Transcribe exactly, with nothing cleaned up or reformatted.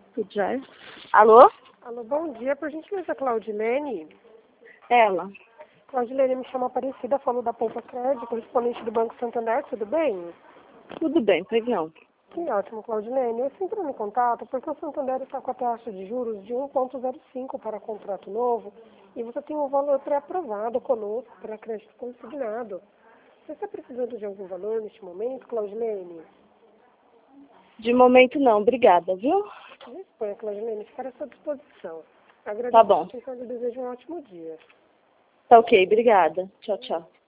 Já. Alô? Alô, bom dia. Por gentileza, Claudilene. Ela. Claudilene, me chama Aparecida, falo da Poupa Crédito, correspondente do Banco Santander, tudo bem? Tudo bem, pois não. Que ótimo, Claudilene. Eu sempre me contato porque o Santander está com a taxa de juros de um vírgula zero cinco para contrato novo e você tem um valor pré-aprovado conosco para crédito consignado. Você está precisando de algum valor neste momento, Claudilene? De momento não, obrigada, viu? Disponha, Claudilene, ficar à sua disposição. Agradeço Tá bom. a atenção e desejo um ótimo dia. Tá ok, obrigada. Tchau, tchau.